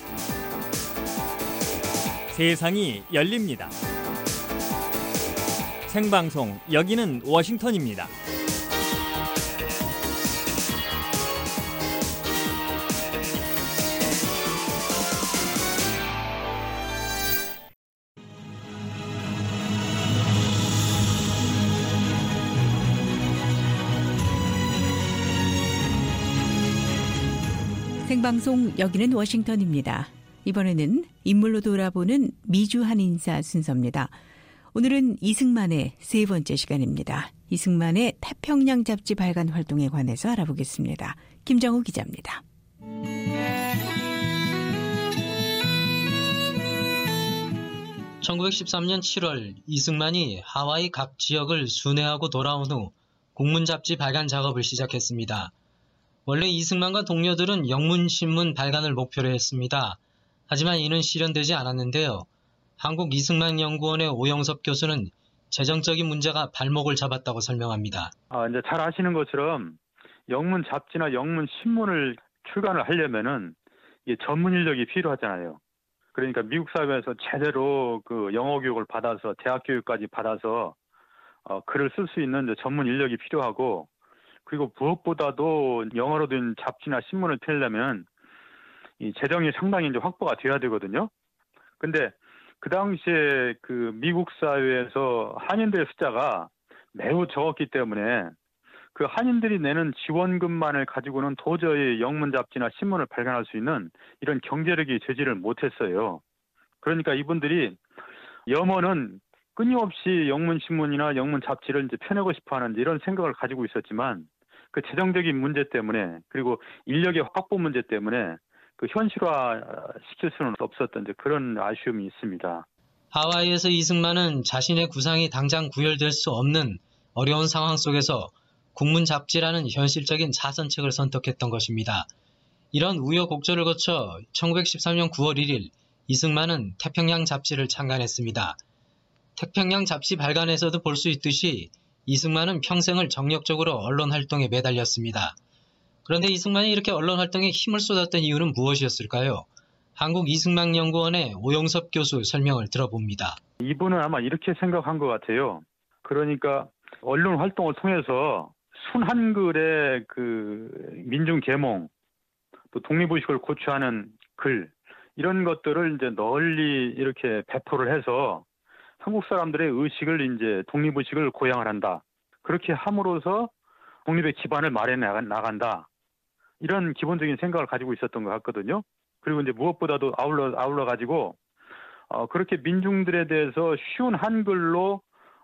세상이 열립니다. 생방송 여기는 워싱턴입니다. 생방송 여기는 워싱턴입니다. 이번에는 인물로 돌아보는 미주 한인사 순서입니다. 오늘은 이승만의 세 번째 시간입니다. 이승만의 태평양 잡지 발간 활동에 관해서 알아보겠습니다. 김정우 기자입니다. (1913년 7월) 이승만이 하와이 각 지역을 순회하고 돌아온 후 국문 잡지 발간 작업을 시작했습니다. 원래 이승만과 동료들은 영문신문 발간을 목표로 했습니다. 하지만 이는 실현되지 않았는데요. 한국 이승만연구원의 오영섭 교수는 재정적인 문제가 발목을 잡았다고 설명합니다. 이제 잘 아시는 것처럼 영문 잡지나 영문 신문을 출간을 하려면은 이게 전문 인력이 필요하잖아요. 그러니까 미국 사회에서 제대로 그 영어 교육을 받아서 대학 교육까지 받아서 글을 쓸 수 있는 이제 전문 인력이 필요하고, 그리고 무엇보다도 영어로 된 잡지나 신문을 펴려면 이 재정이 상당히 이제 확보가 돼야 되거든요. 근데 그 당시에 그 미국 사회에서 한인들의 숫자가 매우 적었기 때문에 그 한인들이 내는 지원금만을 가지고는 도저히 영문 잡지나 신문을 발간할 수 있는 이런 경제력이 되지를 못했어요. 그러니까 이분들이 염원은 끊임없이 영문 신문이나 영문 잡지를 이제 펴내고 싶어하는 이런 생각을 가지고 있었지만, 그 재정적인 문제 때문에 그리고 인력의 확보 문제 때문에 그 현실화 시킬 수는 없었던 그런 아쉬움이 있습니다. 하와이에서 이승만은 자신의 구상이 당장 구현될 수 없는 어려운 상황 속에서 국문 잡지라는 현실적인 자선책을 선택했던 것입니다. 이런 우여곡절을 거쳐 1913년 9월 1일 이승만은 태평양 잡지를 창간했습니다. 태평양 잡지 발간에서도 볼 수 있듯이 이승만은 평생을 정력적으로 언론 활동에 매달렸습니다. 그런데 이승만이 이렇게 언론 활동에 힘을 쏟았던 이유는 무엇이었을까요? 한국 이승만연구원의 오영섭 교수 설명을 들어봅니다. 이분은 아마 이렇게 생각한 것 같아요. 그러니까 언론 활동을 통해서 순한글의 그 민중 계몽, 또 독립의식을 고취하는 글, 이런 것들을 이제 널리 이렇게 배포를 해서 한국 사람들의 의식을 이제 독립의식을 고양을 한다. 그렇게 함으로써 독립의 기반을 마련해 나간다. 이런 기본적인 생각을 가지고 있었던 것 같거든요. 그리고 이제 무엇보다도 아울러 가지고 그렇게 민중들에 대해서 쉬운 한글로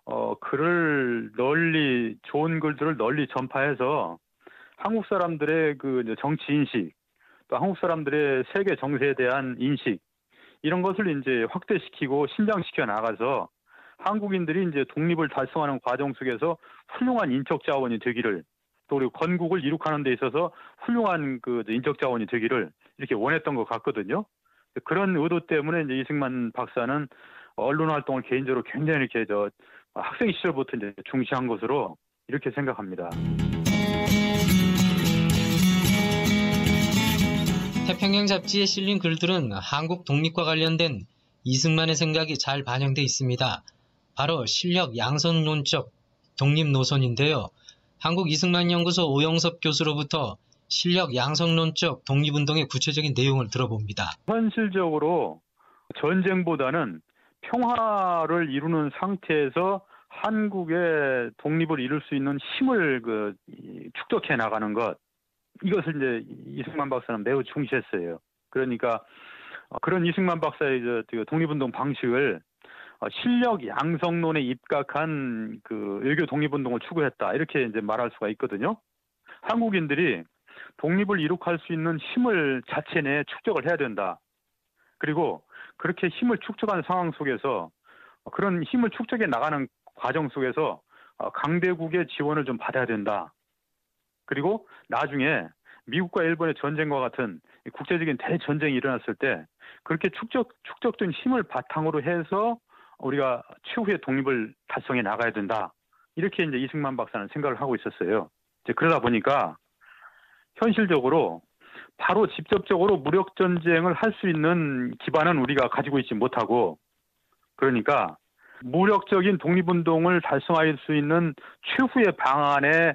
글을 널리, 좋은 글들을 널리 전파해서 한국 사람들의 그 정치 인식, 또 한국 사람들의 세계 정세에 대한 인식, 이런 것을 이제 확대시키고 신장시켜 나가서 한국인들이 이제 독립을 달성하는 과정 속에서 훌륭한 인적 자원이 되기를, 또 그리고 건국을 이룩하는 데 있어서 훌륭한 그 인적 자원이 되기를 이렇게 원했던 것 같거든요. 그런 의도 때문에 이제 이승만 박사는 언론 활동을 개인적으로 굉장히 이렇게 학생 시절부터 이제 중시한 것으로 이렇게 생각합니다. 태평양 잡지에 실린 글들은 한국 독립과 관련된 이승만의 생각이 잘 반영돼 있습니다. 바로 실력 양선론적 독립 노선인데요. 한국 이승만연구소 오영섭 교수로부터 실력 양성론적 독립운동의 구체적인 내용을 들어봅니다. 현실적으로 전쟁보다는 평화를 이루는 상태에서 한국의 독립을 이룰 수 있는 힘을 축적해 나가는 것, 이것을 이제 이승만 박사는 매우 중시했어요. 그러니까 그런 이승만 박사의 독립운동 방식을 실력 양성론에 입각한 외교 독립운동을 추구했다, 이렇게 이제 말할 수가 있거든요. 한국인들이 독립을 이룩할 수 있는 힘을 자체 내에 축적을 해야 된다. 그리고 그렇게 힘을 축적한 상황 속에서 그런 힘을 축적해 나가는 과정 속에서 강대국의 지원을 좀 받아야 된다. 그리고 나중에 미국과 일본의 전쟁과 같은 국제적인 대전쟁이 일어났을 때 그렇게 축적된 힘을 바탕으로 해서 우리가 최후의 독립을 달성해 나가야 된다. 이렇게 이제 이승만 박사는 생각을 하고 있었어요. 이제 그러다 보니까 현실적으로 바로 직접적으로 무력 전쟁을 할 수 있는 기반은 우리가 가지고 있지 못하고, 그러니까 무력적인 독립운동을 달성할 수 있는 최후의 방안의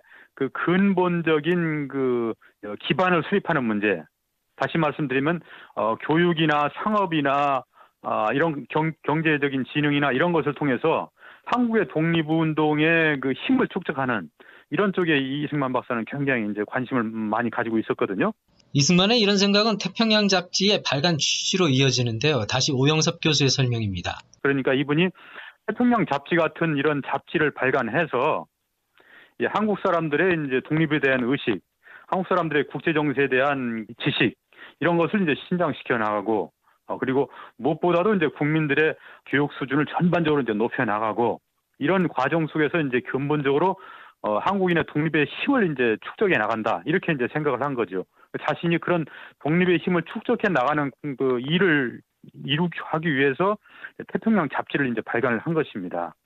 근본적인 기반을 수립하는 문제. 다시 말씀드리면 교육이나 상업이나 이런 경제적인 진흥이나 이런 것을 통해서 한국의 독립운동의 힘을 축적하는 이런 쪽에 이승만 박사는 굉장히 이제 관심을 많이 가지고 있었거든요. 이승만의 이런 생각은 태평양 잡지의 발간 취지로 이어지는데요. 다시 오영섭 교수의 설명입니다. 그러니까 이분이 태평양 잡지 같은 이런 잡지를 발간해서 한국 사람들의 이제 독립에 대한 의식, 한국 사람들의 국제 정세에 대한 지식, 이런 것을 이제 신장시켜 나가고, 그리고 무엇보다도 이제 국민들의 교육 수준을 전반적으로 이제 높여 나가고, 이런 과정 속에서 이제 근본적으로 한국인의 독립의 힘을 이제 축적해 나간다, 이렇게 이제 생각을 한 거죠. 자신이 그런 독립의 힘을 축적해 나가는 일을 하기 위해서 태평양 잡지를 이제 발간을 한 것입니다.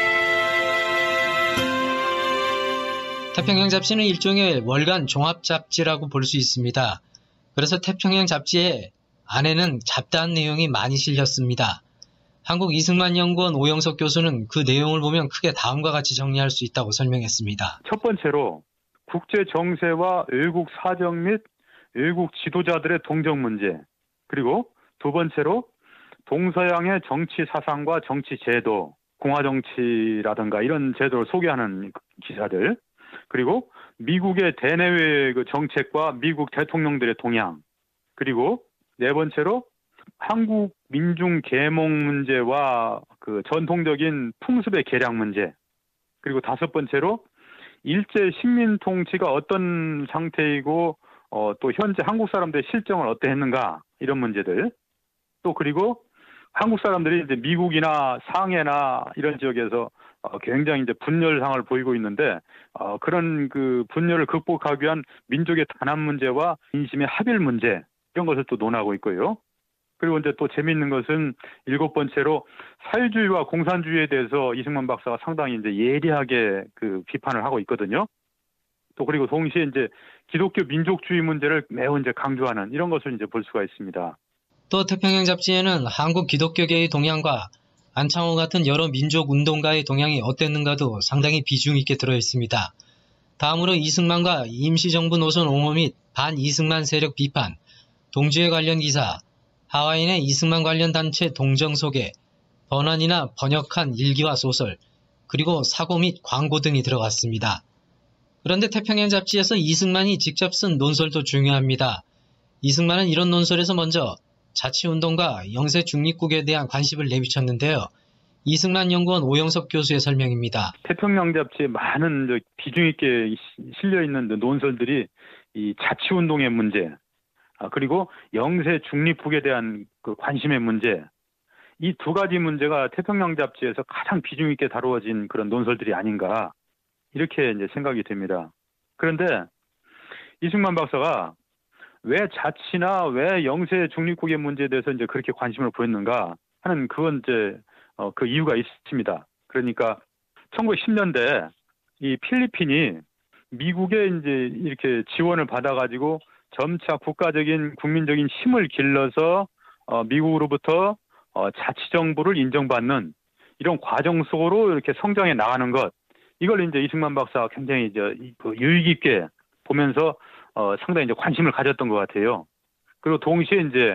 태평양 잡지는 일종의 월간 종합 잡지라고 볼 수 있습니다. 그래서 태평양 잡지에 안에는 잡다한 내용이 많이 실렸습니다. 한국 이승만 연구원 오영석 교수는 그 내용을 보면 크게 다음과 같이 정리할 수 있다고 설명했습니다. 첫 번째로 국제 정세와 외국 사정 및 외국 지도자들의 동정 문제, 그리고 두 번째로 동서양의 정치 사상과 정치 제도, 공화 정치라든가 이런 제도를 소개하는 기사들, 그리고 미국의 대내외 정책과 미국 대통령들의 동향, 그리고 네 번째로 한국 민중 계몽 문제와 전통적인 풍습의 개량 문제, 그리고 다섯 번째로 일제 식민 통치가 어떤 상태이고 또 현재 한국 사람들의 실정을 어떻게 했는가, 이런 문제들, 또 그리고 한국 사람들이 이제 미국이나 상해나 이런 지역에서 굉장히 이제 분열상을 보이고 있는데 그런 분열을 극복하기 위한 민족의 단합 문제와 민심의 합일 문제, 이런 것을 또 논하고 있고요. 그리고 이제 또 재미있는 것은 일곱 번째로 사회주의와 공산주의에 대해서 이승만 박사가 상당히 이제 예리하게 비판을 하고 있거든요. 또 그리고 동시에 이제 기독교 민족주의 문제를 매우 이제 강조하는 이런 것을 이제 볼 수가 있습니다. 또 태평양 잡지에는 한국 기독교계의 동향과 안창호 같은 여러 민족 운동가의 동향이 어땠는가도 상당히 비중 있게 들어 있습니다. 다음으로 이승만과 임시정부 노선 옹호 및 반이승만 세력 비판, 동지회 관련 기사, 하와이의 이승만 관련 단체 동정 소개, 번안이나 번역한 일기와 소설, 그리고 사고 및 광고 등이 들어갔습니다. 그런데 태평양 잡지에서 이승만이 직접 쓴 논설도 중요합니다. 이승만은 이런 논설에서 먼저 자치운동과 영세 중립국에 대한 관심을 내비쳤는데요. 이승만 연구원 오영석 교수의 설명입니다. 태평양 잡지에 많은 비중 있게 실려있는 논설들이 이 자치운동의 문제, 그리고 영세 중립국에 대한 관심의 문제, 이 두 가지 문제가 태평양 잡지에서 가장 비중 있게 다루어진 그런 논설들이 아닌가, 이렇게 이제 생각이 됩니다. 그런데 이승만 박사가 왜 자치나 왜 영세 중립국의 문제에 대해서 이제 그렇게 관심을 보였는가 하는 그건 이제 그 이유가 있습니다. 그러니까 1910년대 이 필리핀이 미국의 이제 이렇게 지원을 받아가지고 점차 국가적인 국민적인 힘을 길러서 미국으로부터 자치정부를 인정받는 이런 과정 속으로 이렇게 성장해 나가는 것, 이걸 이제 이승만 박사가 굉장히 이제 유의 깊게 보면서 상당히 이제 관심을 가졌던 것 같아요. 그리고 동시에 이제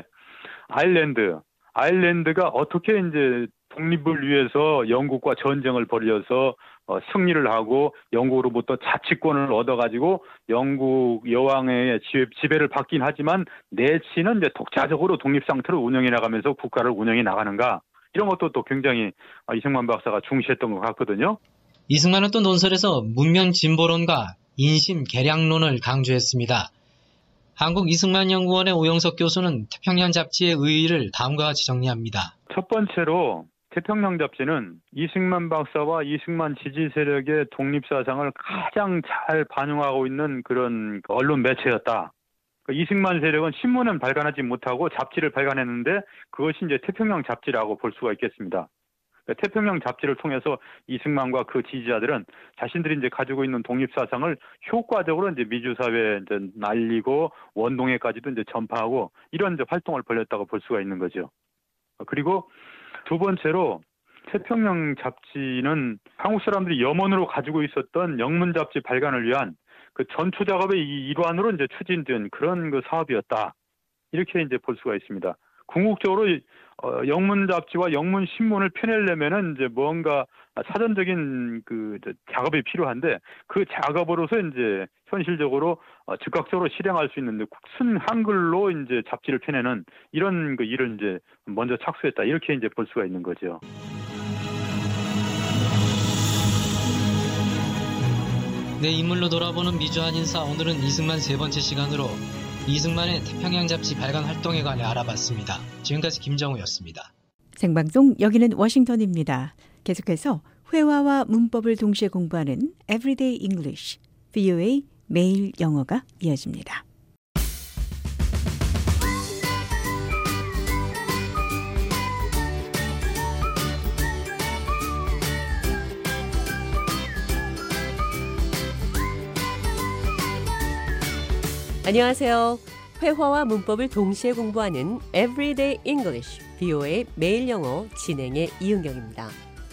아일랜드가 어떻게 이제 독립을 위해서 영국과 전쟁을 벌여서 승리를 하고 영국으로부터 자치권을 얻어가지고 영국 여왕의 지배를 받긴 하지만 내치는 이제 독자적으로 독립 상태로 운영해 나가면서 국가를 운영해 나가는가, 이런 것도 또 굉장히 이승만 박사가 중시했던 것 같거든요. 이승만은 또 논설에서 문명 진보론과 인심 개량론을 강조했습니다. 한국 이승만 연구원의 오영석 교수는 태평양 잡지의 의의를 다음과 같이 정리합니다. 첫 번째로 태평양 잡지는 이승만 박사와 이승만 지지 세력의 독립사상을 가장 잘 반영하고 있는 그런 언론 매체였다. 이승만 세력은 신문은 발간하지 못하고 잡지를 발간했는데 그것이 이제 태평양 잡지라고 볼 수가 있겠습니다. 태평양 잡지를 통해서 이승만과 그 지지자들은 자신들이 이제 가지고 있는 독립사상을 효과적으로 이제 미주사회에 이제 날리고 원동회까지도 이제 전파하고 이런 이제 활동을 벌였다고 볼 수가 있는 거죠. 그리고 두 번째로 태평양 잡지는 한국 사람들이 염원으로 가지고 있었던 영문 잡지 발간을 위한 그 전초 작업의 일환으로 이제 추진된 그런 그 사업이었다. 이렇게 이제 볼 수가 있습니다. 궁극적으로 영문 잡지와 영문 신문을 펴내려면은 이제 뭔가 사전적인 그 작업이 필요한데 그 작업으로서 이제 현실적으로 즉각적으로 실행할 수 있는 순 한글로 이제 잡지를 펴내는 이런 그 일을 이제 먼저 착수했다. 이렇게 이제 볼 수가 있는 거죠. 내 인물로 돌아보는 미주한 인사, 오늘은 이승만 세 번째 시간으로 이승만의 태평양 잡지 발간 활동에 관해 알아봤습니다. 지금까지 김정우였습니다. 생방송 여기는 워싱턴입니다. 계속해서 회화와 문법을 동시에 공부하는 Everyday English, VOA 매일 영어가 이어집니다. 안녕하세요. 회화와 문법을 동시에 공부하는 Everyday English, VOA 매일 영어 진행의 이은경입니다.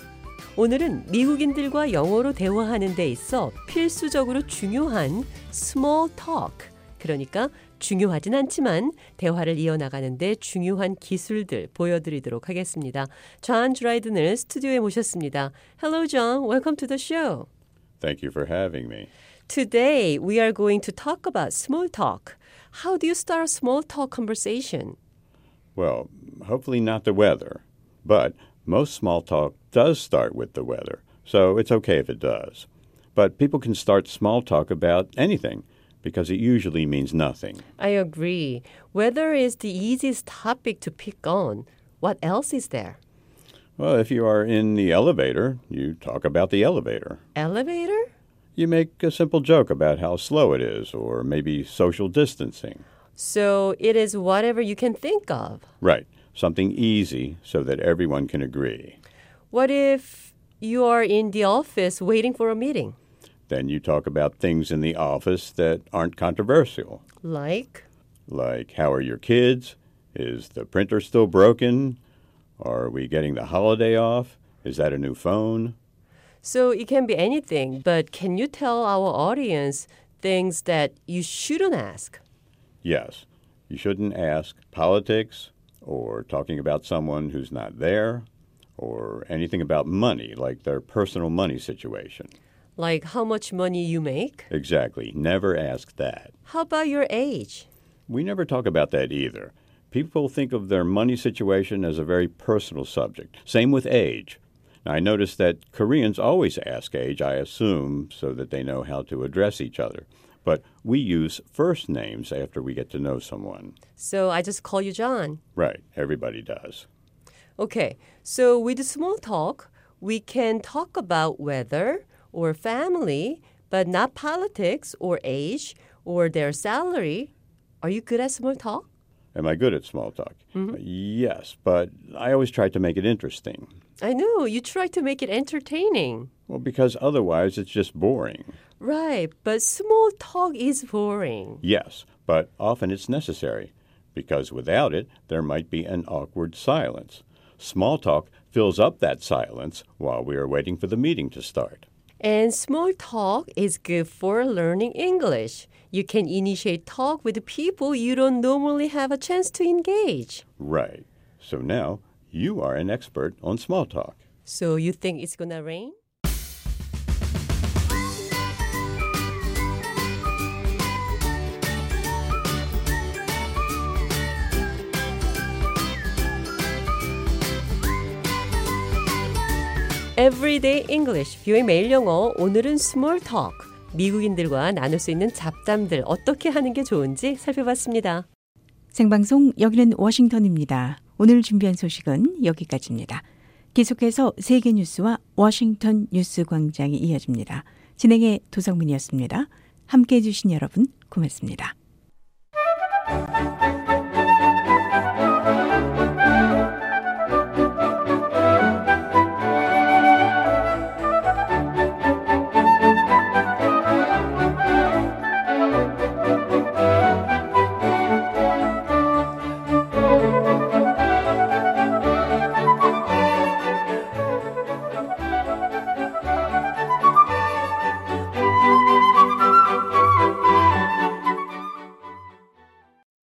오늘은 미국인들과 영어로 대화하는 데 있어 필수적으로 중요한 small talk, 그러니까 중요하진 않지만 대화를 이어나가는 데 중요한 기술들 보여드리도록 하겠습니다. 존 드라이든을 스튜디오에 모셨습니다. Hello, John. Welcome to the show. Thank you for having me. Today, we are going to talk about small talk. How do you start a small talk conversation? Well, hopefully not the weather, but most small talk does start with the weather, so it's okay if it does. But people can start small talk about anything because it usually means nothing. I agree. Weather is the easiest topic to pick on. What else is there? Well, if you are in the elevator, you talk about the elevator. Elevator? You make a simple joke about how slow it is, or maybe social distancing. So it is whatever you can think of. Right. Something easy so that everyone can agree. What if you are in the office waiting for a meeting? Then you talk about things in the office that aren't controversial. Like? Like, how are your kids? Is the printer still broken? Are we getting the holiday off? Is that a new phone? So it can be anything, but can you tell our audience things that you shouldn't ask? Yes. You shouldn't ask politics, or talking about someone who's not there, or anything about money, like their personal money situation. Like how much money you make? Exactly. Never ask that. How about your age? We never talk about that either. People think of their money situation as a very personal subject. Same with age. Now, I notice that Koreans always ask age, I assume, so that they know how to address each other. But we use first names after we get to know someone. So I just call you John. Right. Everybody does. Okay. So with small talk, we can talk about weather or family, but not politics or age or their salary. Are you good at small talk? Am I good at small talk? Mm-hmm. Yes, but I always try to make it interesting. I know. You try to make it entertaining. Well, because otherwise it's just boring. Right, but small talk is boring. Yes, but often it's necessary, because without it, there might be an awkward silence. Small talk fills up that silence while we are waiting for the meeting to start. And small talk is good for learning English. You can initiate talk with people you don't normally have a chance to engage. Right. So now you are an expert on small talk. So you think it's gonna rain? Everyday English, 뷰의 매일 영어. 오늘은 small talk. 미국인들과 나눌 수 있는 잡담들 어떻게 하는 게 좋은지 살펴봤습니다. 생방송 여기는 워싱턴입니다. 오늘 준비한 소식은 여기까지입니다. 계속해서 세계 뉴스와 워싱턴 뉴스 광장이 이어집니다. 진행의 도성민이었습니다. 함께해 주신 여러분 고맙습니다.